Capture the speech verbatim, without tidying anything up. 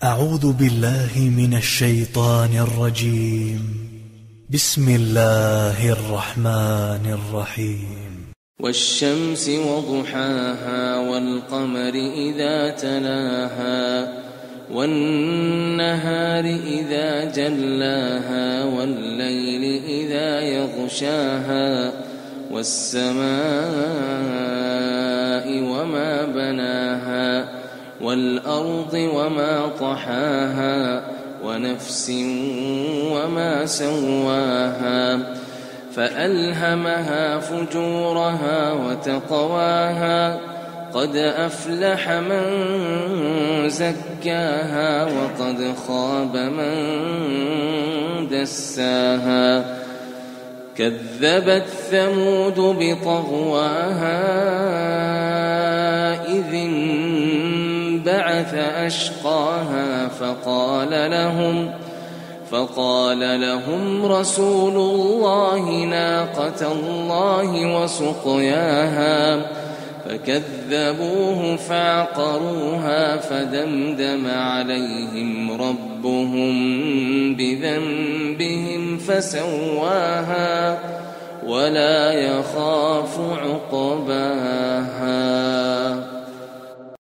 أعوذ بالله من الشيطان الرجيم. بسم الله الرحمن الرحيم. والشمس وضحاها والقمر إذا تلاها والنهار إذا جلاها والليل إذا يغشاها والسماء وما بناها والأرض وما طحاها ونفس وما سواها فألهمها فجورها وتقواها قد أفلح من زكاها وقد خاب من دساها كذبت ثمود بطغواها إذ انبعث أشقاها فقال لهم فقال لهم رسول الله ناقة الله وسقياها فكذبوه فعقروها فدمدم عليهم ربهم بذنبهم فسواها ولا يخاف عقباها.